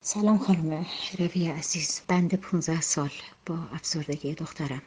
سلام خانم روی عزیز. بنده 15 سال با افسردگی دخترم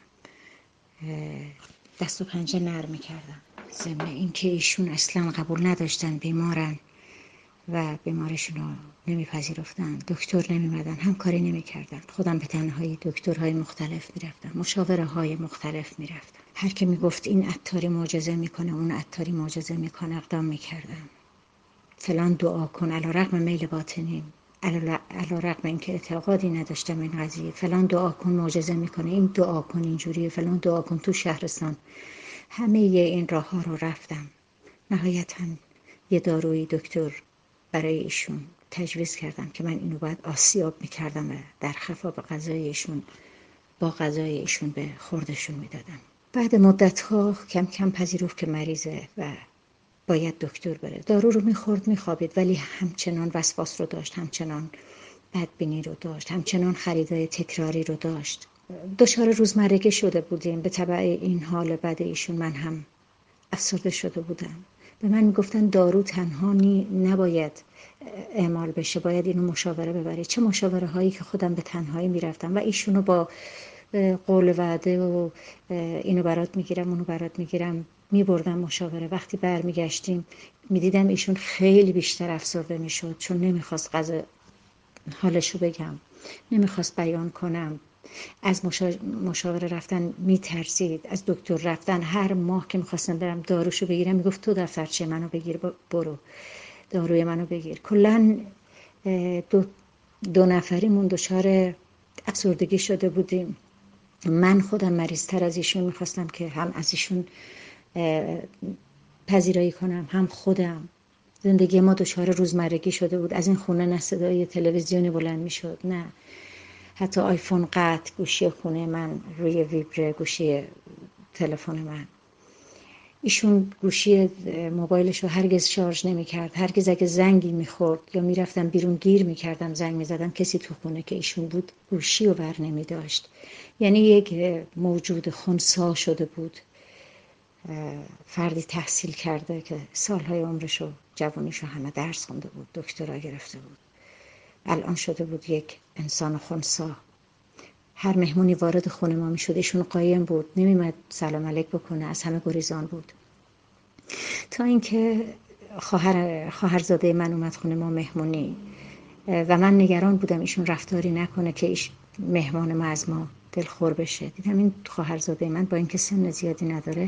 دست و پنجه نرم می‌کردم. ضمن اینکه ایشون اصلا قبول نداشتن، بیمارن و بیمارشون رو نمیپذیرفتن، دکتر نمیمدن، همکاری نمیکردن. خودم به تنهایی دکترهای مختلف میرفتم، مشاوره های مختلف میرفتم. هر که میگفت این عطاری معجزه میکنه، اون عطاری معجزه میکنه، اقدام میکردم. فلان دعا کن، علیرغم میل باطنی، علیرغم اینکه اعتقادی نداشتم این قضیه، فلان دعا کن معجزه میکنه، این دعا کن اینجوریه، فلان دعا کن تو شهرستان. همه این راه ها رو رفتم. نهایتا یه داروی دکتر برای ایشون تجویز کردم که من اینو باید آسیاب میکردم و در خفا به غذای ایشون، با غذای ایشون به خوردشون میدادم. بعد مدت ها کم کم پذیرفت که مریضه و باید دکتر بره. دارو رو میخورد میخوابید، ولی همچنان وسواس رو داشت، همچنان بدبینی رو داشت، همچنان خریدای تکراری رو داشت. دچار روزمرگی شده بودیم. به تبع این حال بد ایشون من هم افسرده شده بودم. به من میگفتن دارو تنها نباید اعمال بشه، باید اینو مشاوره ببری. چه مشاوره هایی که خودم به تنهایی میرفتم و ایشونو با قول وعده و اینو برات میگیرم اونو برات میگیرم میبردم مشاوره. وقتی برمیگشتیم میدیدم ایشون خیلی بیشتر افسرده میشد، چون نمیخواست حالشو بگم، نمیخواست بیان کنم. از مشاوره رفتن میترسید، از دکتر رفتن. هر ماه که میخواستم برم داروشو بگیرم میگفت تو دفترچه منو بگیر، برو داروی منو بگیر. کلا دو نفریمون دچار افسردگی شده بودیم. من خودم مریض‌تر از ایشون میخواستم که هم از ایشون پذیرایی کنم، هم خودم. زندگی ما دچار روزمرگی شده بود. از این خونه نه صدای تلویزیونی بلند میشد، نه حتی آیفون قطع، گوشی خونه من روی ویبره، گوشی تلفن من. ایشون گوشی موبایلش رو هرگز شارژ نمی‌کرد. هرگز اگه زنگی می‌خورد یا می‌رفتم بیرون گیر می‌کردم، زنگ می‌زدم، کسی تو خونه که ایشون بود گوشی رو بر نمی‌داشت. یعنی یک موجود خنثی شده بود. فردی تحصیل کرده که سالهای عمرشو، جوانیشو همه درس خونده بود، دکترا گرفته بود، الان شده بود یک انسان خنثی. هر مهمونی وارد خونه ما میشد ایشون قایم بود، نمیمد سلام علیک بکنه، از همه گریزان بود. تا اینکه خواهرزاده من اومد خونه ما مهمونی و من نگران بودم ایشون رفتاری نکنه که مهمان ما از ما دلخور بشه. دیدم این خواهرزاده من با اینکه سن زیادی نداره،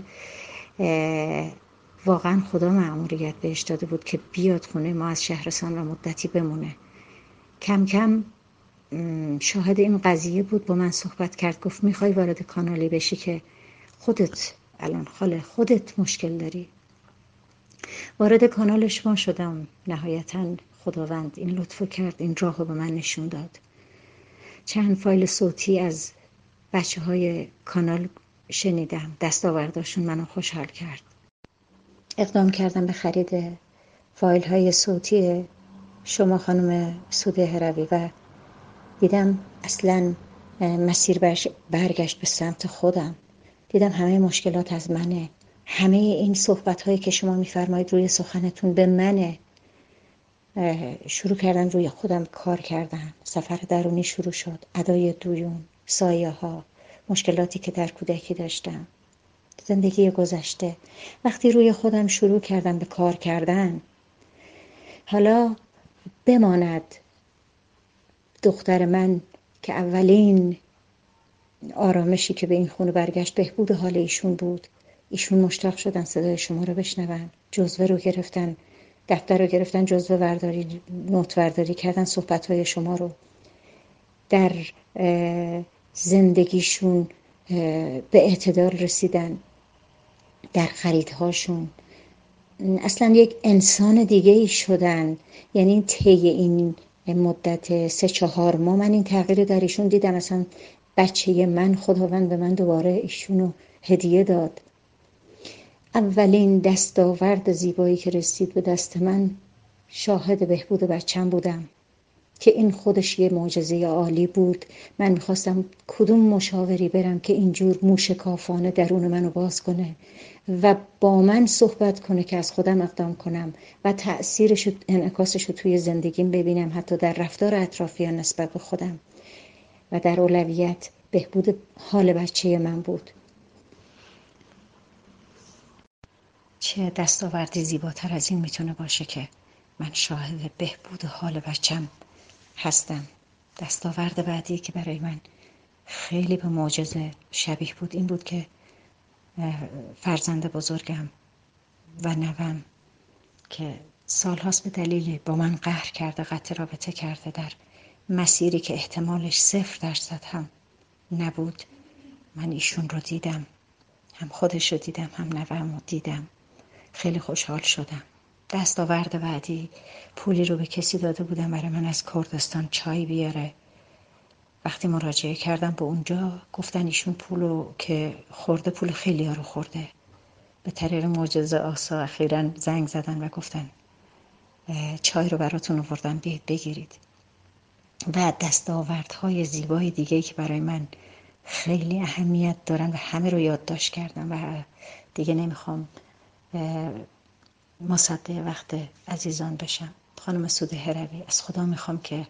واقعا خدا مأموریت بهش داده بود که بیاد خونه ما از شهرستان و مدتی بمونه. کم کم شاهد این قضیه بود، با من صحبت کرد، گفت میخوای وارد کانالی بشی که خودت الان خودت مشکل داری. وارد کانال شما شدم. نهایتا خداوند این لطفو کرد، این راهو به من نشون داد. چند فایل صوتی از بچه‌های کانال شنیدم، دستاورداشون منو خوشحال کرد. اقدام کردم به خرید فایل های صوتی شما خانم سوده هروی و دیدم اصلا مسیر برگشت به سمت خودم. دیدم همه مشکلات از منه، همه این صحبت هایی که شما میفرمایید روی سخنتون به منه. شروع کردم روی خودم کار کردن. سفر درونی شروع شد. ادای دویون، سایه ها، مشکلاتی که در کودکی داشتم، زندگی گذشته. وقتی روی خودم شروع کردم به کار کردن، حالا بماند دختر من که اولین آرامشی که به این خونه برگشت بهبود حال ایشون بود. ایشون مشتاق شدن صدای شما رو بشنون، جزوه رو گرفتن، دفتر رو گرفتن، جزوه ورداری، نوت ورداری کردن صحبت‌های شما رو. در زندگیشون به اعتدال رسیدن، در خریدهاشون اصلا یک انسان دیگه ای شدن. یعنی طی این مدت 3-4 ماه من این تغییر در ایشون دیدم. اصلا بچه من، خداوند به من دوباره ایشونو هدیه داد. اولین دستاورد زیبایی که رسید به دست من، شاهد بهبود بچم بودم. که این خودش یه معجزه عالی بود. من میخواستم کدوم مشاوری برم که اینجور موشکافانه درون منو باز کنه و با من صحبت کنه که از خودم اقدام کنم و تأثیرش و انعکاسش رو توی زندگیم ببینم، حتی در رفتار اطرافیان نسبت به خودم. و در اولویت بهبود حال بچه من بود. چه دستاوردی زیباتر از این میتونه باشه که من شاهد بهبود حال بچم هستم. دستاورد بعدی که برای من خیلی به معجزه شبیه بود این بود که فرزند بزرگم و نوام که سالهاست به دلیلی با من قهر کرده، قطع رابطه کرده، در مسیری که احتمالش 0% هم نبود، من ایشون رو دیدم، هم خودش رو دیدم هم نوام رو دیدم. خیلی خوشحال شدم. دستاورد بعدی پولی رو به کسی داده بودم برای من از کردستان چای بیاره. وقتی مراجعه کردم به اونجا گفتن ایشون پولو که خورده پول خیلی ها رو خورده. به طریق معجزه آسا اخیراً زنگ زدن و گفتن چای رو براتون آوردم بیاید بگیرید. و دستاوردهای زیبای دیگه‌ای که برای من خیلی اهمیت دارن و همه رو یادداشت کردم و دیگه نمیخوام مصدق وقت عزیزان بشم. خانم سوده هروی، از خدا میخوام که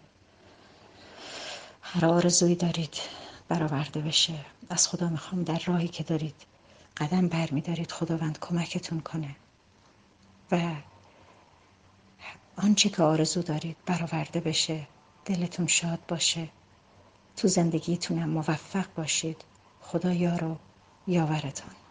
هر آرزویی دارید برآورده بشه. از خدا میخوام در راهی که دارید قدم برمیدارید خداوند کمکتون کنه و آنچه که آرزو دارید برآورده بشه. دلتون شاد باشه، تو زندگیتونم موفق باشید. خدا یار و یاورتان.